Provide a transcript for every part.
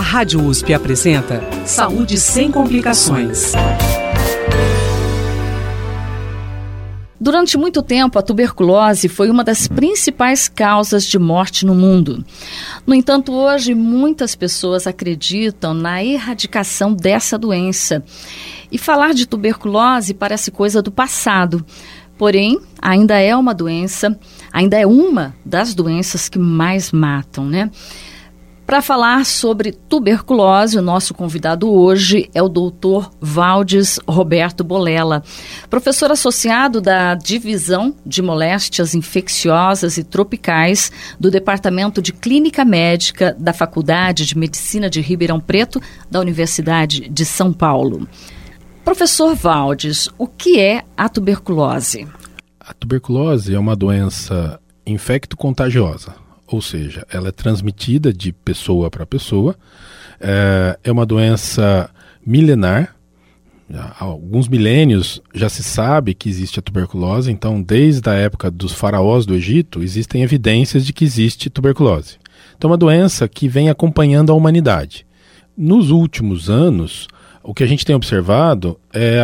Rádio USP apresenta Saúde sem complicações. Durante muito tempo, a tuberculose foi uma das principais causas de morte no mundo. No entanto, hoje, muitas pessoas acreditam na erradicação dessa doença. E falar de tuberculose parece coisa do passado. Porém, ainda é uma das doenças que mais matam, né? Para falar sobre tuberculose, o nosso convidado hoje é o Dr. Valdes Roberto Bolella, professor associado da Divisão de Moléstias Infecciosas e Tropicais do Departamento de Clínica Médica da Faculdade de Medicina de Ribeirão Preto, da Universidade de São Paulo. Professor Valdes, o que é a tuberculose? A tuberculose é uma doença infecto-contagiosa. Ou seja, ela é transmitida de pessoa para pessoa, é uma doença milenar. Há alguns milênios já se sabe que existe a tuberculose, então desde a época dos faraós do Egito existem evidências de que existe tuberculose. Então é uma doença que vem acompanhando a humanidade. Nos últimos anos, o que a gente tem observado é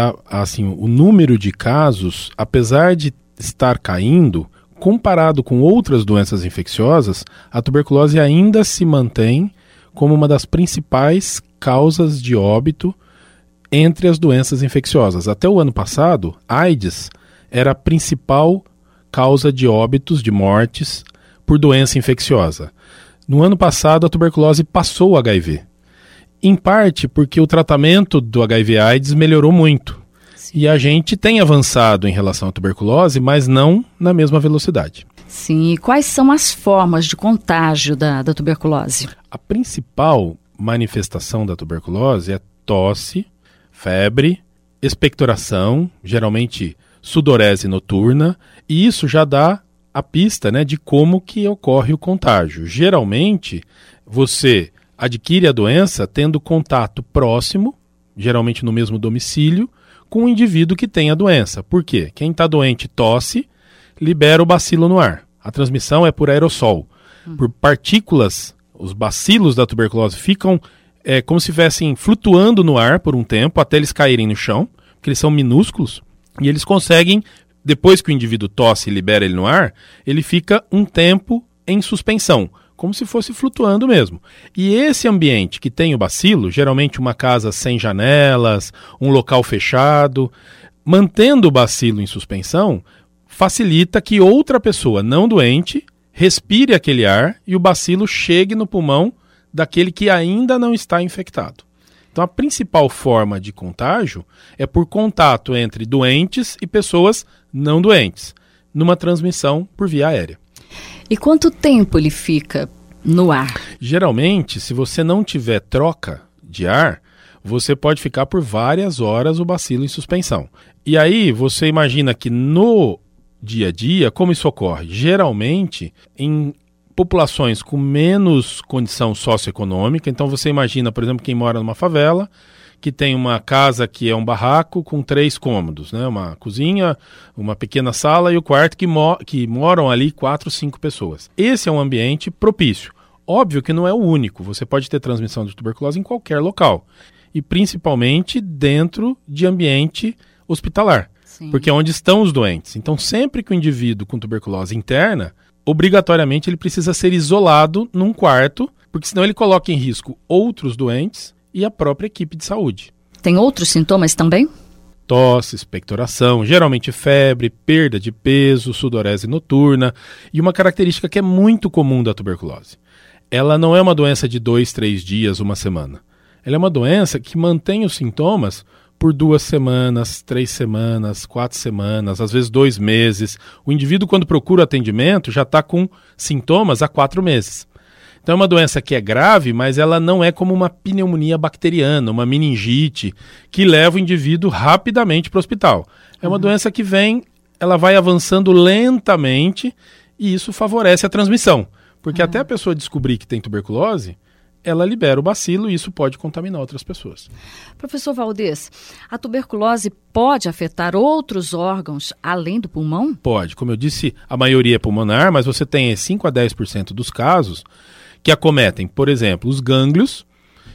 o número de casos, apesar de estar caindo, comparado com outras doenças infecciosas, a tuberculose ainda se mantém como uma das principais causas de óbito entre as doenças infecciosas. Até o ano passado, a AIDS era a principal causa de óbitos, de mortes, por doença infecciosa. No ano passado, a tuberculose passou o HIV. Em parte porque o tratamento do HIV/AIDS melhorou muito. E a gente tem avançado em relação à tuberculose, mas não na mesma velocidade. Sim, e quais são as formas de contágio da tuberculose? A principal manifestação da tuberculose é tosse, febre, expectoração, geralmente sudorese noturna, e isso já dá a pista, né, de como que ocorre o contágio. Geralmente, você adquire a doença tendo contato próximo, geralmente no mesmo domicílio, com o indivíduo que tem a doença. Por quê? Quem está doente tosse, libera o bacilo no ar. A transmissão é por aerossol, por partículas. Os bacilos da tuberculose ficam como se estivessem flutuando no ar por um tempo, até eles caírem no chão, porque eles são minúsculos, e eles conseguem, depois que o indivíduo tosse e libera ele no ar, ele fica um tempo em suspensão, como se fosse flutuando mesmo. E esse ambiente que tem o bacilo, geralmente uma casa sem janelas, um local fechado, mantendo o bacilo em suspensão, facilita que outra pessoa não doente respire aquele ar e o bacilo chegue no pulmão daquele que ainda não está infectado. Então a principal forma de contágio é por contato entre doentes e pessoas não doentes, numa transmissão por via aérea. E quanto tempo ele fica no ar? Geralmente, se você não tiver troca de ar, você pode ficar por várias horas o bacilo em suspensão. E aí você imagina que no dia a dia, como isso ocorre? Geralmente, em populações com menos condição socioeconômica, então você imagina, por exemplo, quem mora numa favela, que tem uma casa que é um barraco com 3 cômodos, né? Uma cozinha, uma pequena sala e o quarto que moram ali 4, 5 pessoas. Esse é um ambiente propício. Óbvio que não é o único, você pode ter transmissão de tuberculose em qualquer local, e principalmente dentro de ambiente hospitalar, Sim. Porque é onde estão os doentes. Então sempre que o indivíduo com tuberculose interna, obrigatoriamente ele precisa ser isolado num quarto, porque senão ele coloca em risco outros doentes e a própria equipe de saúde. Tem outros sintomas também? Tosse, expectoração, geralmente febre, perda de peso, sudorese noturna. E uma característica que é muito comum da tuberculose. Ela não é uma doença de 2, 3 dias, uma semana. Ela é uma doença que mantém os sintomas por 2 semanas, 3 semanas, 4 semanas, às vezes 2 meses. O indivíduo, quando procura atendimento, já está com sintomas há 4 meses. Então é uma doença que é grave, mas ela não é como uma pneumonia bacteriana, uma meningite, que leva o indivíduo rapidamente para o hospital. É uma doença que ela vai avançando lentamente e isso favorece a transmissão. Porque até a pessoa descobrir que tem tuberculose, ela libera o bacilo e isso pode contaminar outras pessoas. Professor Valdes, a tuberculose pode afetar outros órgãos além do pulmão? Pode. Como eu disse, a maioria é pulmonar, mas você tem 5 a 10% dos casos que acometem, por exemplo, os gânglios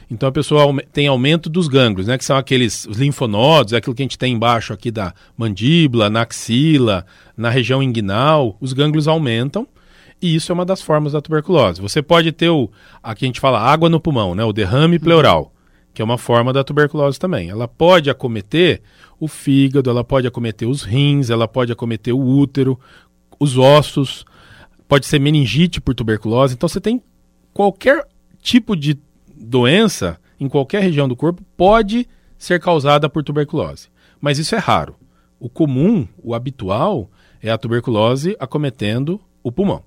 Então a pessoa tem aumento dos gânglios, né, que são os linfonodos, é aquilo que a gente tem embaixo aqui da mandíbula, na axila, na região inguinal, os gânglios aumentam, e isso é uma das formas da tuberculose. Você pode ter aqui a gente fala água no pulmão, né, o derrame pleural, que é uma forma da tuberculose também. Ela pode acometer o fígado, ela pode acometer os rins, ela pode acometer o útero, os ossos, pode ser meningite por tuberculose. Então você tem qualquer tipo de doença em qualquer região do corpo pode ser causada por tuberculose. Mas isso é raro. O comum, o habitual, é a tuberculose acometendo o pulmão.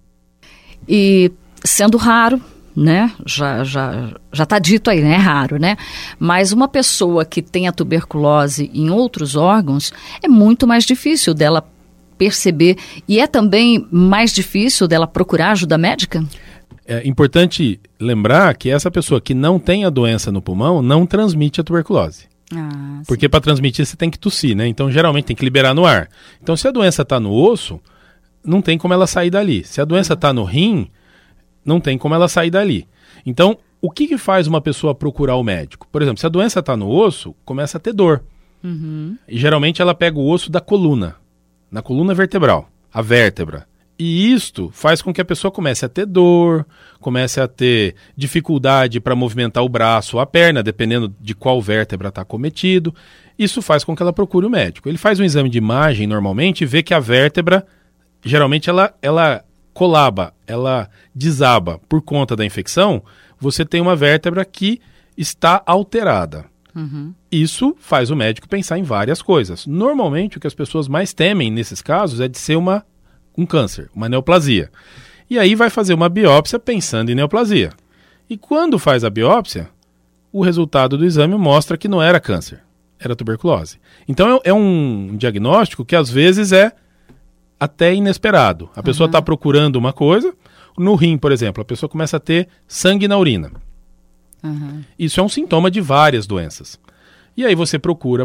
E sendo raro, né? Já está dito aí, né? É raro, né? Mas uma pessoa que tem a tuberculose em outros órgãos, é muito mais difícil dela perceber. E é também mais difícil dela procurar ajuda médica? É importante lembrar que essa pessoa que não tem a doença no pulmão não transmite a tuberculose. Porque para transmitir você tem que tossir, né? Então geralmente tem que liberar no ar. Então se a doença está no osso, não tem como ela sair dali. Se a doença está no rim, não tem como ela sair dali. Então o que faz uma pessoa procurar o médico? Por exemplo, se a doença está no osso, começa a ter dor. E geralmente ela pega o osso da coluna, na coluna vertebral, a vértebra. E isto faz com que a pessoa comece a ter dor, comece a ter dificuldade para movimentar o braço ou a perna, dependendo de qual vértebra está acometido. Isso faz com que ela procure o médico. Ele faz um exame de imagem normalmente e vê que a vértebra, geralmente ela colaba, ela desaba por conta da infecção. Você tem uma vértebra que está alterada. Isso faz o médico pensar em várias coisas. Normalmente o que as pessoas mais temem nesses casos é de ser um câncer, uma neoplasia. E aí vai fazer uma biópsia pensando em neoplasia. E quando faz a biópsia, o resultado do exame mostra que não era câncer, era tuberculose. Então é um diagnóstico que às vezes é até inesperado. A pessoa está procurando uma coisa, no rim, por exemplo, a pessoa começa a ter sangue na urina. Isso é um sintoma de várias doenças. E aí você procura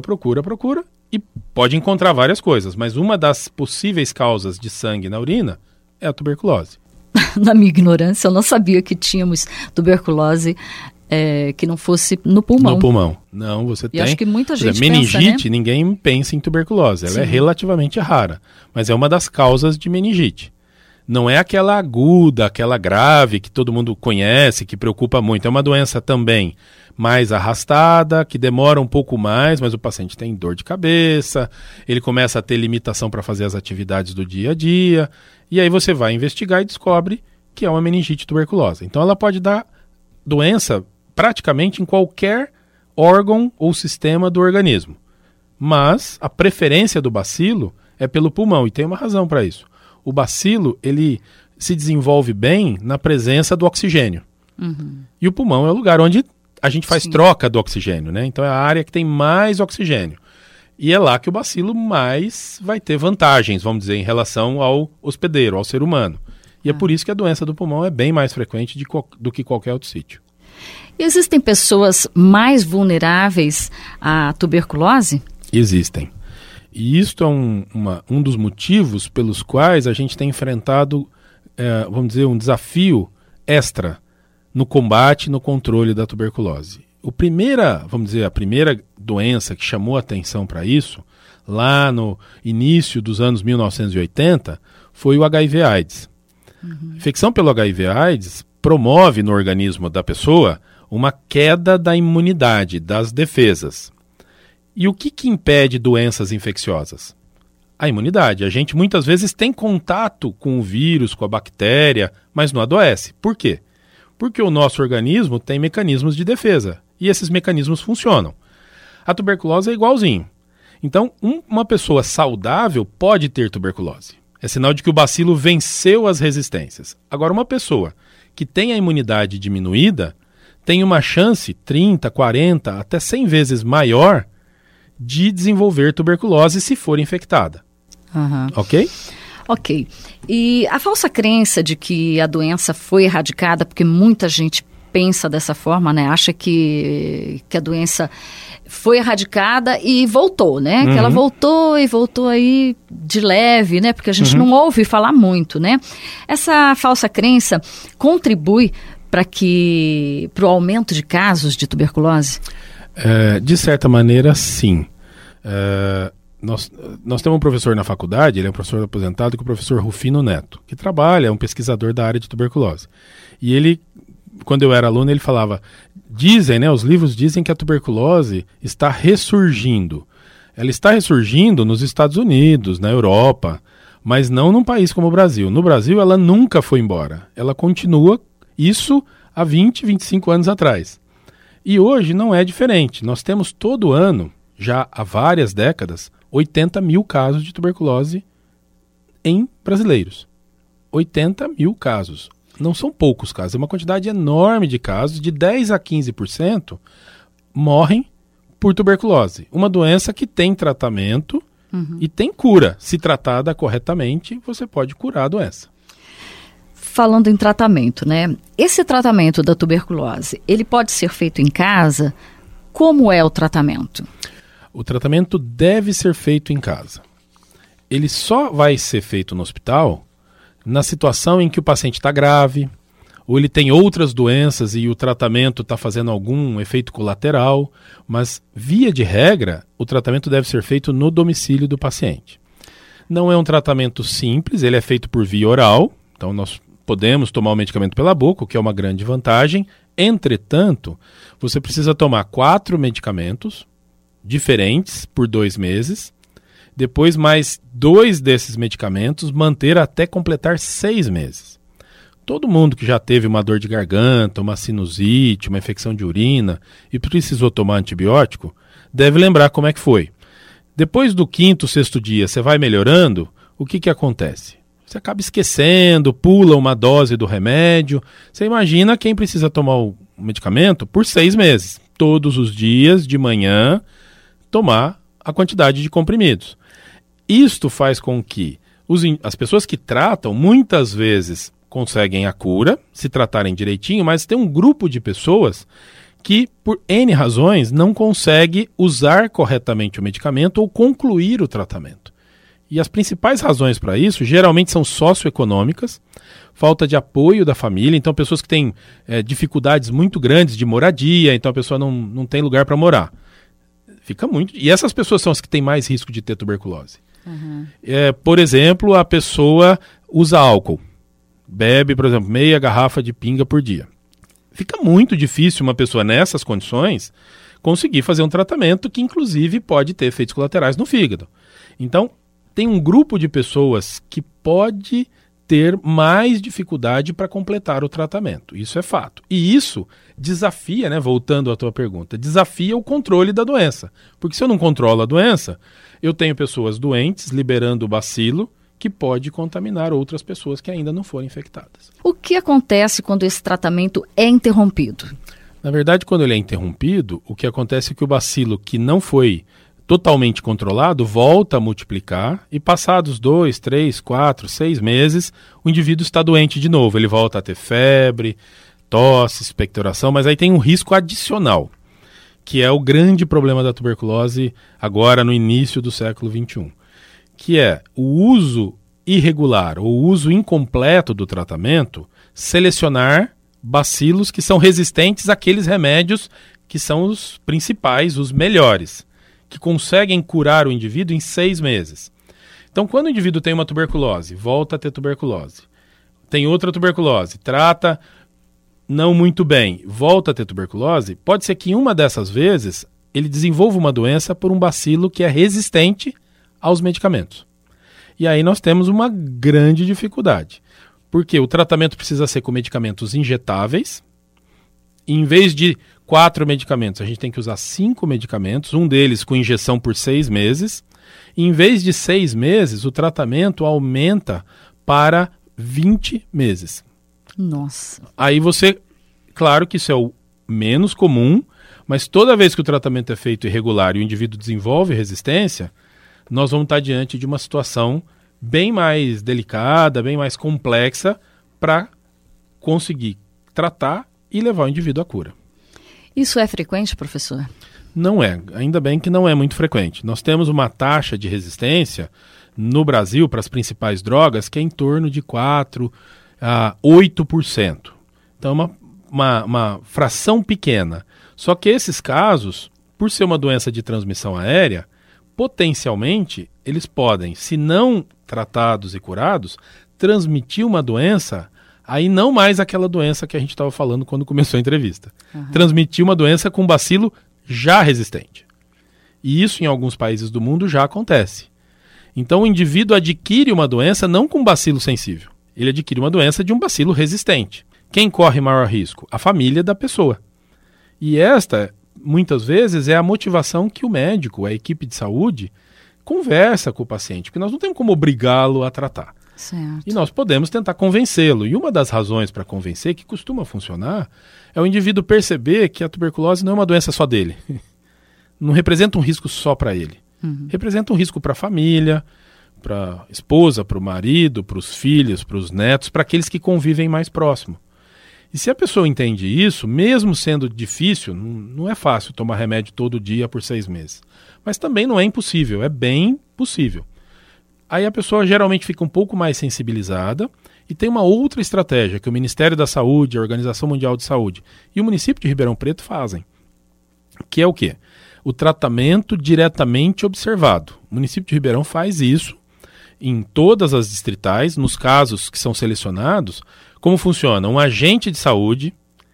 e pode encontrar várias coisas, mas uma das possíveis causas de sangue na urina é a tuberculose. Na minha ignorância, eu não sabia que tínhamos tuberculose que não fosse no pulmão. No pulmão. Não, você tem. Acho que muita gente meningite, pensa, né? Ninguém pensa em tuberculose. Ela é relativamente rara, mas é uma das causas de meningite. Não é aquela aguda, aquela grave que todo mundo conhece, que preocupa muito. É uma doença também mais arrastada, que demora um pouco mais, mas o paciente tem dor de cabeça, ele começa a ter limitação para fazer as atividades do dia a dia, e aí você vai investigar e descobre que é uma meningite tuberculosa. Então ela pode dar doença praticamente em qualquer órgão ou sistema do organismo. Mas a preferência do bacilo é pelo pulmão, e tem uma razão para isso. O bacilo, ele se desenvolve bem na presença do oxigênio. E o pulmão é o lugar onde a gente faz troca do oxigênio, né? Então é a área que tem mais oxigênio. E é lá que o bacilo mais vai ter vantagens, vamos dizer, em relação ao hospedeiro, ao ser humano. E é por isso que a doença do pulmão é bem mais frequente do que qualquer outro sítio. E existem pessoas mais vulneráveis à tuberculose? Existem. E isto é um dos motivos pelos quais a gente tem enfrentado, vamos dizer, um desafio extra no combate e no controle da tuberculose. A primeira doença que chamou atenção para isso, lá no início dos anos 1980, foi o HIV/AIDS. A infecção pelo HIV/AIDS promove no organismo da pessoa uma queda da imunidade, das defesas. E o que impede doenças infecciosas? A imunidade. A gente muitas vezes tem contato com o vírus, com a bactéria, mas não adoece. Por quê? Porque o nosso organismo tem mecanismos de defesa, e esses mecanismos funcionam. A tuberculose é igualzinho. Então, uma pessoa saudável pode ter tuberculose. É sinal de que o bacilo venceu as resistências. Agora, uma pessoa que tem a imunidade diminuída tem uma chance 30, 40, até 100 vezes maior de desenvolver tuberculose se for infectada. Ok? Ok. E a falsa crença de que a doença foi erradicada, porque muita gente pensa dessa forma, né? Acha que a doença foi erradicada e voltou, né? Que ela voltou e voltou aí de leve, né? Porque a gente não ouve falar muito, né? Essa falsa crença contribui para o aumento de casos de tuberculose? De certa maneira, sim. Nós temos um professor na faculdade, ele é um professor aposentado, que é o professor Rufino Neto, que trabalha, é um pesquisador da área de tuberculose. E ele, quando eu era aluno, ele falava, os livros dizem que a tuberculose está ressurgindo. Ela está ressurgindo nos Estados Unidos, na Europa, mas não num país como o Brasil. No Brasil, ela nunca foi embora. Ela continua, isso há 20, 25 anos atrás. E hoje não é diferente. Nós temos todo ano, já há várias décadas, 80 mil casos de tuberculose em brasileiros. 80 mil casos. Não são poucos casos, é uma quantidade enorme de casos, de 10 a 15% morrem por tuberculose. Uma doença que tem tratamento e tem cura. Se tratada corretamente, você pode curar a doença. Falando em tratamento, né? Esse tratamento da tuberculose, ele pode ser feito em casa? Como é o tratamento? O tratamento deve ser feito em casa. Ele só vai ser feito no hospital na situação em que o paciente está grave, ou ele tem outras doenças e o tratamento está fazendo algum efeito colateral, mas, via de regra, o tratamento deve ser feito no domicílio do paciente. Não é um tratamento simples, ele é feito por via oral, então nós podemos tomar o medicamento pela boca, o que é uma grande vantagem. Entretanto, você precisa tomar 4 medicamentos diferentes por 2 meses, depois mais 2 desses medicamentos manter até completar 6 meses. Todo mundo que já teve uma dor de garganta, uma sinusite, uma infecção de urina e precisou tomar antibiótico, deve lembrar como é que foi. Depois do 5º, 6º dia, você vai melhorando, o que acontece? Você acaba esquecendo, pula uma dose do remédio. Você imagina quem precisa tomar o medicamento por 6 meses. Todos os dias, de manhã, tomar a quantidade de comprimidos. Isto faz com que as pessoas que tratam, muitas vezes, conseguem a cura, se tratarem direitinho, mas tem um grupo de pessoas que, por N razões, não consegue usar corretamente o medicamento ou concluir o tratamento. E as principais razões para isso, geralmente, são socioeconômicas, falta de apoio da família, então pessoas que têm dificuldades muito grandes de moradia, então a pessoa não tem lugar para morar. E essas pessoas são as que têm mais risco de ter tuberculose. Por exemplo, a pessoa usa álcool, bebe, por exemplo, meia garrafa de pinga por dia. Fica muito difícil uma pessoa nessas condições conseguir fazer um tratamento que, inclusive, pode ter efeitos colaterais no fígado. Então, tem um grupo de pessoas que pode ter mais dificuldade para completar o tratamento. Isso é fato. E isso desafia, voltando à tua pergunta, desafia o controle da doença. Porque se eu não controlo a doença, eu tenho pessoas doentes liberando o bacilo que pode contaminar outras pessoas que ainda não foram infectadas. O que acontece quando esse tratamento é interrompido? Na verdade, quando ele é interrompido, o que acontece é que o bacilo que não foi totalmente controlado volta a multiplicar e passados 2, 3, 4, 6 meses, o indivíduo está doente de novo. Ele volta a ter febre, tosse, expectoração, mas aí tem um risco adicional, que é o grande problema da tuberculose agora no início do século XXI, que é o uso irregular ou o uso incompleto do tratamento, selecionar bacilos que são resistentes àqueles remédios que são os principais, os melhores, que conseguem curar o indivíduo em 6 meses. Então, quando o indivíduo tem uma tuberculose, volta a ter tuberculose, tem outra tuberculose, trata não muito bem, volta a ter tuberculose, pode ser que em uma dessas vezes ele desenvolva uma doença por um bacilo que é resistente aos medicamentos. E aí nós temos uma grande dificuldade, porque o tratamento precisa ser com medicamentos injetáveis. Em vez de 4 medicamentos, a gente tem que usar 5 medicamentos, um deles com injeção por 6 meses. E em vez de 6 meses, o tratamento aumenta para 20 meses. Nossa. Aí claro que isso é o menos comum, mas toda vez que o tratamento é feito irregular e o indivíduo desenvolve resistência, nós vamos estar diante de uma situação bem mais delicada, bem mais complexa para conseguir tratar e levar o indivíduo à cura. Isso é frequente, professor? Não é. Ainda bem que não é muito frequente. Nós temos uma taxa de resistência no Brasil para as principais drogas que é em torno de 4% a 8%. Então é uma uma fração pequena. Só que esses casos, por ser uma doença de transmissão aérea, potencialmente eles podem, se não tratados e curados, transmitir uma doença, aí não mais aquela doença que a gente estava falando quando começou a entrevista. Transmitir uma doença com bacilo já resistente. E isso em alguns países do mundo já acontece. Então o indivíduo adquire uma doença não com bacilo sensível. Ele adquire uma doença de um bacilo resistente. Quem corre maior risco? A família da pessoa. E esta, muitas vezes, é a motivação que o médico, a equipe de saúde, conversa com o paciente, porque nós não temos como obrigá-lo a tratar. Certo. E nós podemos tentar convencê-lo. E uma das razões para convencer, que costuma funcionar, é o indivíduo perceber que a tuberculose não é uma doença só dele. Não representa um risco só para ele. Representa um risco para a família, para a esposa, para o marido, para os filhos, para os netos, para aqueles que convivem mais próximo. E se a pessoa entende isso, mesmo sendo difícil, não é fácil tomar remédio todo dia por 6 meses. Mas também não é impossível, é bem possível. Aí a pessoa geralmente fica um pouco mais sensibilizada e tem uma outra estratégia que o Ministério da Saúde, a Organização Mundial de Saúde e o município de Ribeirão Preto fazem, que é o quê? O tratamento diretamente observado. O município de Ribeirão faz isso em todas as distritais, nos casos que são selecionados. Como funciona? Um agente de saúde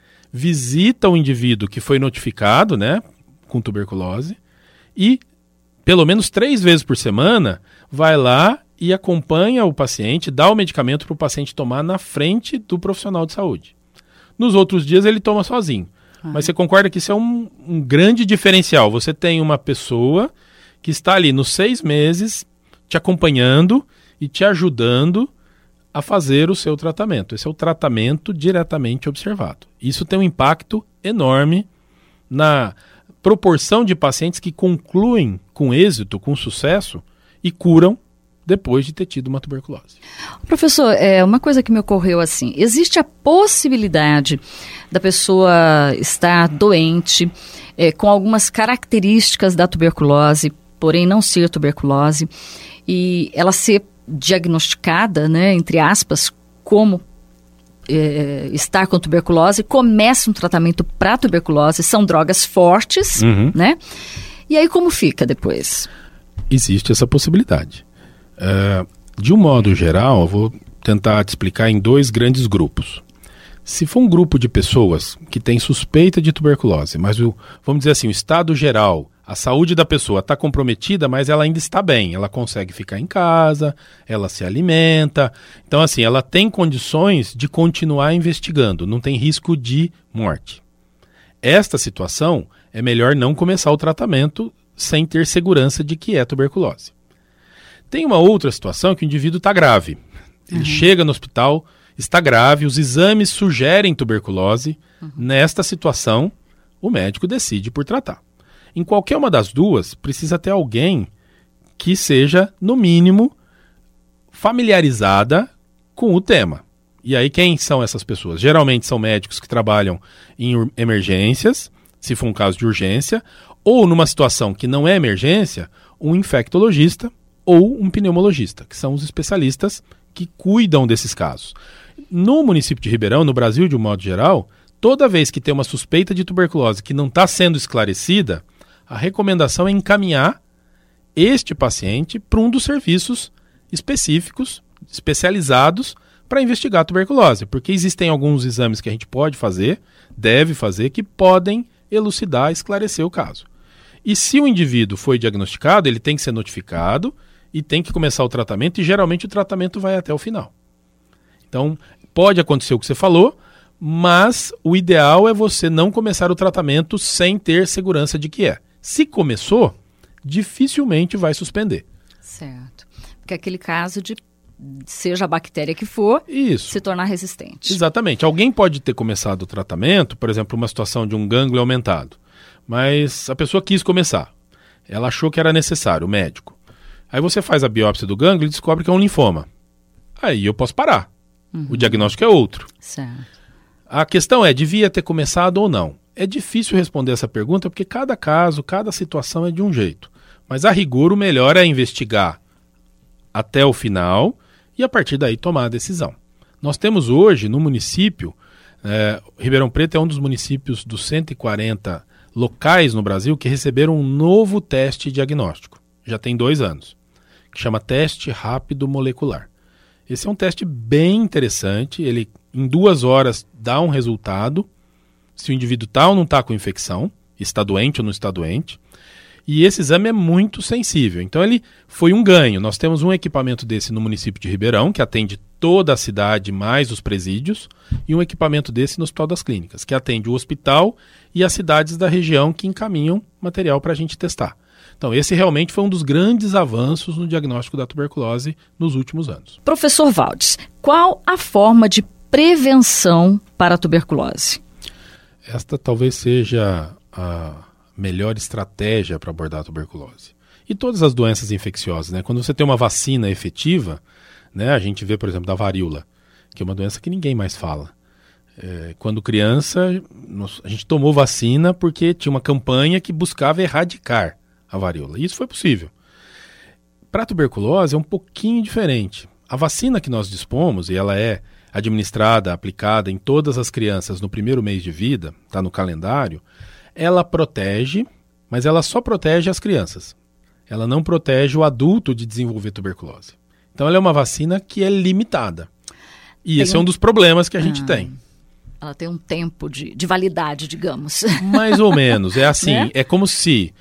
visita o indivíduo que foi notificado, né, com tuberculose e, pelo menos 3 vezes por semana, vai lá e acompanha o paciente, dá o medicamento para o paciente tomar na frente do profissional de saúde. Nos outros dias ele toma sozinho. Mas você concorda que isso é um grande diferencial? Você tem uma pessoa que está ali nos 6 meses te acompanhando e te ajudando a fazer o seu tratamento. Esse é o tratamento diretamente observado. Isso tem um impacto enorme na proporção de pacientes que concluem com êxito, com sucesso e curam depois de ter tido uma tuberculose. Professor, uma coisa que me ocorreu assim, existe a possibilidade da pessoa estar doente com algumas características da tuberculose, porém não ser tuberculose, e ela ser diagnosticada, né, entre aspas, como estar com tuberculose, começa um tratamento para tuberculose, são drogas fortes, né? E aí como fica depois? Existe essa possibilidade. De um modo geral, eu vou tentar te explicar em 2 grandes grupos. Se for um grupo de pessoas que tem suspeita de tuberculose, mas vamos dizer assim, o estado geral, a saúde da pessoa está comprometida, mas ela ainda está bem, ela consegue ficar em casa, ela se alimenta, então assim, ela tem condições de continuar investigando, não tem risco de morte. Esta situação, é melhor não começar o tratamento sem ter segurança de que é tuberculose. Tem uma outra situação que o indivíduo está grave. Ele chega no hospital, está grave, os exames sugerem tuberculose. Nesta situação, o médico decide por tratar. Em qualquer uma das duas, precisa ter alguém que seja, no mínimo, familiarizada com o tema. E aí quem são essas pessoas? Geralmente são médicos que trabalham em emergências, se for um caso de urgência, ou numa situação que não é emergência, um infectologista ou um pneumologista, que são os especialistas que cuidam desses casos. No município de Ribeirão, no Brasil de um modo geral, toda vez que tem uma suspeita de tuberculose que não está sendo esclarecida, a recomendação é encaminhar este paciente para um dos serviços específicos, especializados, para investigar a tuberculose, porque existem alguns exames que a gente pode fazer, deve fazer, que podem elucidar, esclarecer o caso. E se o indivíduo foi diagnosticado, ele tem que ser notificado e tem que começar o tratamento, e geralmente o tratamento vai até o final. Então, pode acontecer o que você falou, mas o ideal é você não começar o tratamento sem ter segurança de que é. Se começou, dificilmente vai suspender. Certo. Porque é aquele caso de, seja a bactéria que for, isso, se tornar resistente. Exatamente. Alguém pode ter começado o tratamento, por exemplo, uma situação de um gânglio aumentado, mas a pessoa quis começar. Ela achou que era necessário, o médico. Aí você faz a biópsia do gânglio e descobre que é um linfoma. Aí eu posso parar. O diagnóstico é outro. Certo. A questão é, devia ter começado ou não? É difícil responder essa pergunta porque cada caso, cada situação é de um jeito. Mas a rigor o melhor é investigar até o final e a partir daí tomar a decisão. Nós temos hoje no município Ribeirão Preto é um dos municípios dos 140 locais no Brasil que receberam um novo teste diagnóstico. Já tem 2 anos. Que chama teste rápido molecular. Esse é um teste bem interessante. Ele, em 2 horas, dá um resultado. Se o indivíduo está ou não está com infecção, está doente ou não está doente. E esse exame é muito sensível. Então ele foi um ganho. Nós temos um equipamento desse no município de Ribeirão, que atende toda a cidade mais os presídios, e um equipamento desse no Hospital das Clínicas, que atende o hospital e as cidades da região que encaminham material para a gente testar. Então esse realmente foi um dos grandes avanços no diagnóstico da tuberculose nos últimos anos. Professor Valdes, qual a forma de prevenção para a tuberculose? Esta talvez seja a melhor estratégia para abordar a tuberculose. E todas as doenças infecciosas, né? Quando você tem uma vacina efetiva, né? A gente vê, por exemplo, da varíola, que é uma doença que ninguém mais fala. Quando criança, a gente tomou vacina porque tinha uma campanha que buscava erradicar a varíola. E isso foi possível. Para a tuberculose é um pouquinho diferente. A vacina que nós dispomos, e ela é administrada, aplicada em todas as crianças no primeiro mês de vida, está no calendário, ela protege, mas ela só protege as crianças. Ela não protege o adulto de desenvolver tuberculose. Então ela é uma vacina que é limitada. E esse é um dos problemas que a gente tem. Ela tem um tempo de validade, digamos. Mais ou menos. É assim, né? É como se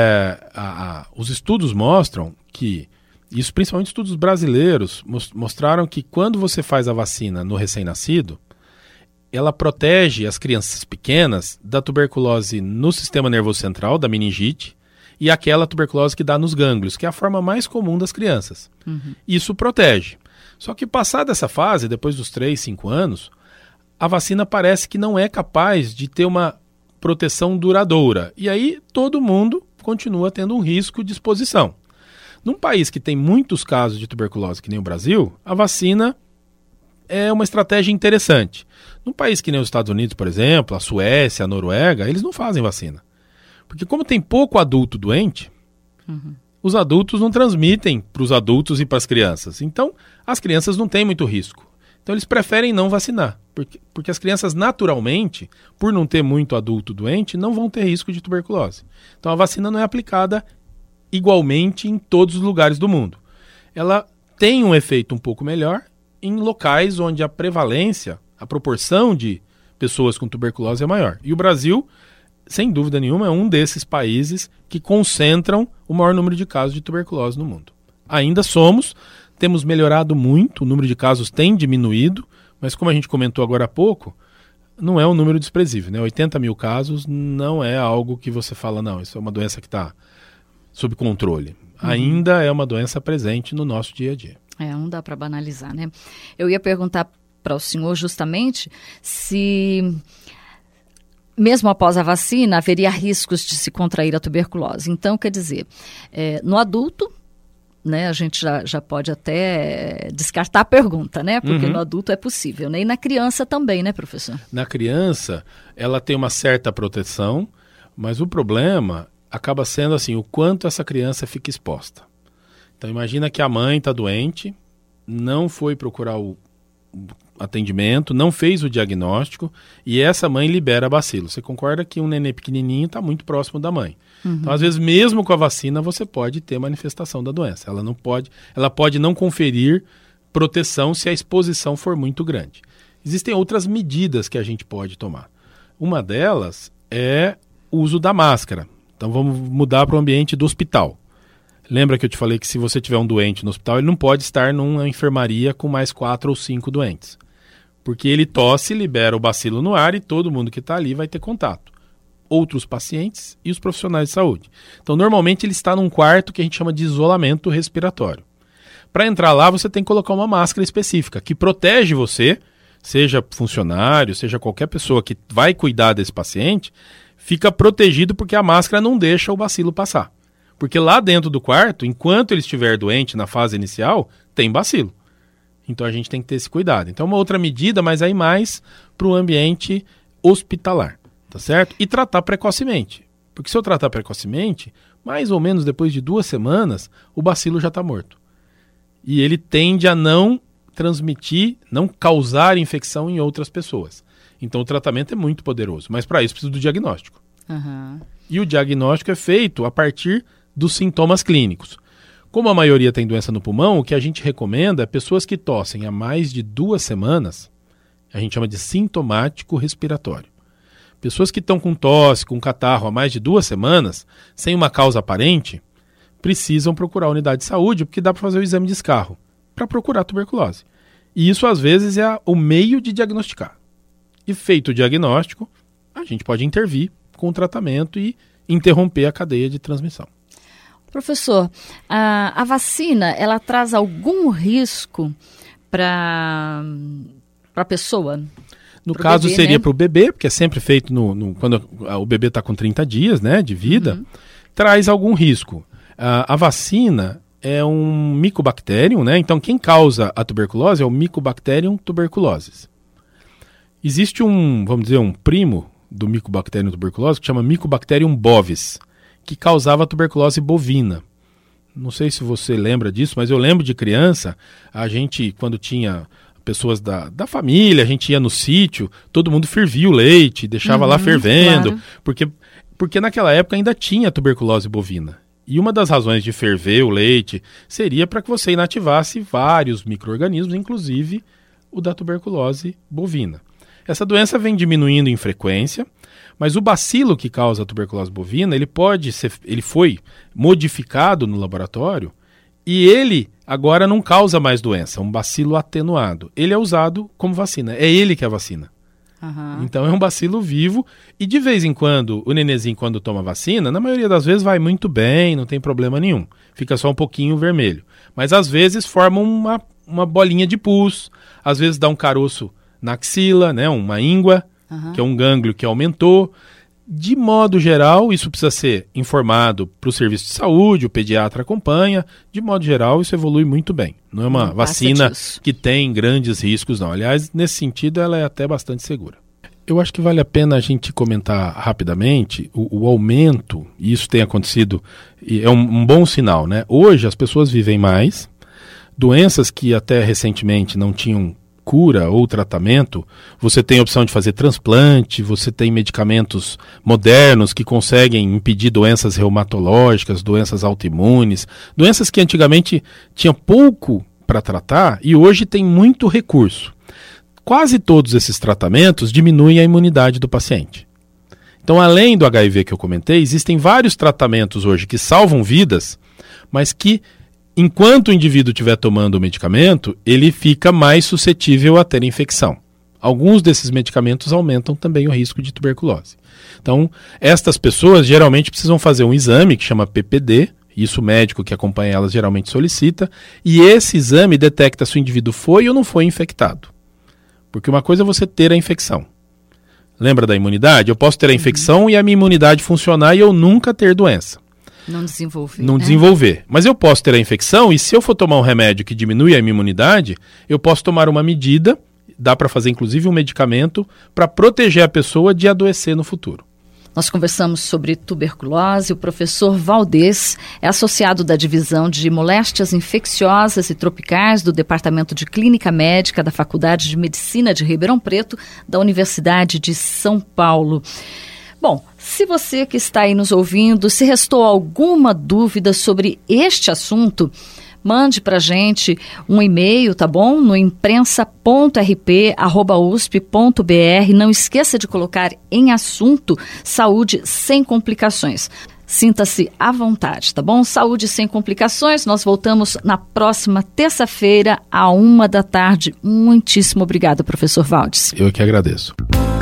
os estudos mostram que, isso principalmente estudos brasileiros, mostraram que quando você faz a vacina no recém-nascido, ela protege as crianças pequenas da tuberculose no sistema nervoso central, da meningite, e aquela tuberculose que dá nos gânglios, que é a forma mais comum das crianças. Uhum. Isso protege. Só que passada essa fase, depois dos 3, 5 anos, a vacina parece que não é capaz de ter uma proteção duradoura. E aí todo mundo continua tendo um risco de exposição. Num país que tem muitos casos de tuberculose, que nem o Brasil, a vacina é uma estratégia interessante. Num país que nem os Estados Unidos, por exemplo, a Suécia, a Noruega, eles não fazem vacina. Porque como tem pouco adulto doente, os adultos não transmitem para os adultos e para as crianças. Então, as crianças não têm muito risco. Então, eles preferem não vacinar. Porque as crianças, naturalmente, por não ter muito adulto doente, não vão ter risco de tuberculose. Então, a vacina não é aplicada igualmente em todos os lugares do mundo. Ela tem um efeito um pouco melhor em locais onde a prevalência, a proporção de pessoas com tuberculose é maior. E o Brasil, sem dúvida nenhuma, é um desses países que concentram o maior número de casos de tuberculose no mundo. Ainda temos melhorado muito, o número de casos tem diminuído, mas como a gente comentou agora há pouco, não é um número desprezível, né? 80 mil casos não é algo que você fala, não, isso é uma doença que está sob controle. Ainda é uma doença presente no nosso dia a dia. Não dá para banalizar, né? Eu ia perguntar para o senhor justamente se, mesmo após a vacina, haveria riscos de se contrair a tuberculose. Então, quer dizer, no adulto, né, a gente já pode até descartar a pergunta, né? Porque no adulto é possível, né? E na criança também, né, professor? Na criança, ela tem uma certa proteção, mas o problema acaba sendo assim, o quanto essa criança fica exposta. Então imagina que a mãe está doente, não foi procurar o atendimento, não fez o diagnóstico e essa mãe libera bacilo. Você concorda que um nenê pequenininho está muito próximo da mãe. Então às vezes mesmo com a vacina você pode ter manifestação da doença. Ela pode não conferir proteção se a exposição for muito grande. Existem outras medidas que a gente pode tomar. Uma delas é o uso da máscara. Então vamos mudar para o ambiente do hospital. Lembra que eu te falei que se você tiver um doente no hospital, ele não pode estar numa enfermaria com mais 4 ou 5 doentes. Porque ele tosse, libera o bacilo no ar e todo mundo que está ali vai ter contato. Outros pacientes e os profissionais de saúde. Então, normalmente ele está num quarto que a gente chama de isolamento respiratório. Para entrar lá, você tem que colocar uma máscara específica que protege você, seja funcionário, seja qualquer pessoa que vai cuidar desse paciente, fica protegido porque a máscara não deixa o bacilo passar. Porque lá dentro do quarto, enquanto ele estiver doente na fase inicial, tem bacilo. Então a gente tem que ter esse cuidado. Então uma outra medida, mas aí mais para o ambiente hospitalar, tá certo? E tratar precocemente. Porque se eu tratar precocemente, mais ou menos depois de 2 semanas, o bacilo já está morto. E ele tende a não transmitir, não causar infecção em outras pessoas. Então o tratamento é muito poderoso, mas para isso precisa do diagnóstico. Uhum. E o diagnóstico é feito a partir dos sintomas clínicos. Como a maioria tem doença no pulmão, o que a gente recomenda é pessoas que tossem há mais de 2 semanas, a gente chama de sintomático respiratório. Pessoas que estão com tosse, com catarro há mais de 2 semanas, sem uma causa aparente, precisam procurar a unidade de saúde, porque dá para fazer o exame de escarro, para procurar tuberculose. E isso, às vezes, é o meio de diagnosticar. E feito o diagnóstico, a gente pode intervir com o tratamento e interromper a cadeia de transmissão. Professor, a vacina, ela traz algum risco para a pessoa? No caso, bebê, seria, né, para o bebê, porque é sempre feito quando o bebê está com 30 dias, né, de vida, traz algum risco. A vacina é um micobacterium, né? Então quem causa a tuberculose é o Mycobacterium tuberculosis. Existe vamos dizer, um primo do Mycobacterium tuberculosis que chama Mycobacterium bovis, que causava a tuberculose bovina. Não sei se você lembra disso, mas eu lembro de criança, a gente, quando tinha pessoas da família, a gente ia no sítio, todo mundo fervia o leite, deixava lá fervendo, claro. porque naquela época ainda tinha tuberculose bovina. E uma das razões de ferver o leite seria para que você inativasse vários micro-organismos, inclusive o da tuberculose bovina. Essa doença vem diminuindo em frequência, mas o bacilo que causa a tuberculose bovina, ele foi modificado no laboratório e ele agora não causa mais doença, um bacilo atenuado. Ele é usado como vacina, é ele que é a vacina. Uhum. Então é um bacilo vivo e de vez em quando, o nenenzinho quando toma vacina, na maioria das vezes vai muito bem, não tem problema nenhum. Fica só um pouquinho vermelho. Mas às vezes forma uma bolinha de pus, às vezes dá um caroço na axila, né, uma íngua, que é um gânglio que aumentou. De modo geral, isso precisa ser informado para o serviço de saúde, o pediatra acompanha. De modo geral, isso evolui muito bem. Não é uma vacina que tem grandes riscos, não. Aliás, nesse sentido, ela é até bastante segura. Eu acho que vale a pena a gente comentar rapidamente o aumento, e isso tem acontecido, e é um bom sinal, né? Hoje as pessoas vivem mais, doenças que até recentemente não tinham cura ou tratamento, você tem a opção de fazer transplante, você tem medicamentos modernos que conseguem impedir doenças reumatológicas, doenças autoimunes, doenças que antigamente tinha pouco para tratar e hoje tem muito recurso. Quase todos esses tratamentos diminuem a imunidade do paciente. Então, além do HIV que eu comentei, existem vários tratamentos hoje que salvam vidas, mas que enquanto o indivíduo estiver tomando o medicamento, ele fica mais suscetível a ter infecção. Alguns desses medicamentos aumentam também o risco de tuberculose. Então, estas pessoas geralmente precisam fazer um exame que chama PPD, isso o médico que acompanha elas geralmente solicita, e esse exame detecta se o indivíduo foi ou não foi infectado. Porque uma coisa é você ter a infecção. Lembra da imunidade? Eu posso ter a infecção e a minha imunidade funcionar e eu nunca ter doença. Não desenvolver. Mas eu posso ter a infecção e se eu for tomar um remédio que diminui a minha imunidade, eu posso tomar uma medida, dá para fazer inclusive um medicamento, para proteger a pessoa de adoecer no futuro. Nós conversamos sobre tuberculose. O professor Valdez é associado da Divisão de Moléstias Infecciosas e Tropicais do Departamento de Clínica Médica da Faculdade de Medicina de Ribeirão Preto, da Universidade de São Paulo. Bom, se você que está aí nos ouvindo, se restou alguma dúvida sobre este assunto, mande para a gente um e-mail, tá bom? No imprensa.rp@usp.br. Não esqueça de colocar em assunto saúde sem complicações. Sinta-se à vontade, tá bom? Saúde sem complicações. Nós voltamos na próxima terça-feira, à 13h. Muitíssimo obrigada, professor Valdez. Eu que agradeço.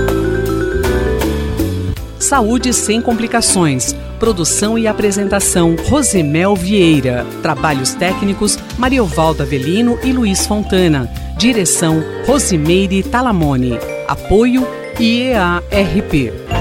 Saúde sem complicações. Produção e apresentação Rosemel Vieira. Trabalhos técnicos Mariovaldo Avelino e Luiz Fontana. Direção Rosimeire Talamone. Apoio IEA-RP.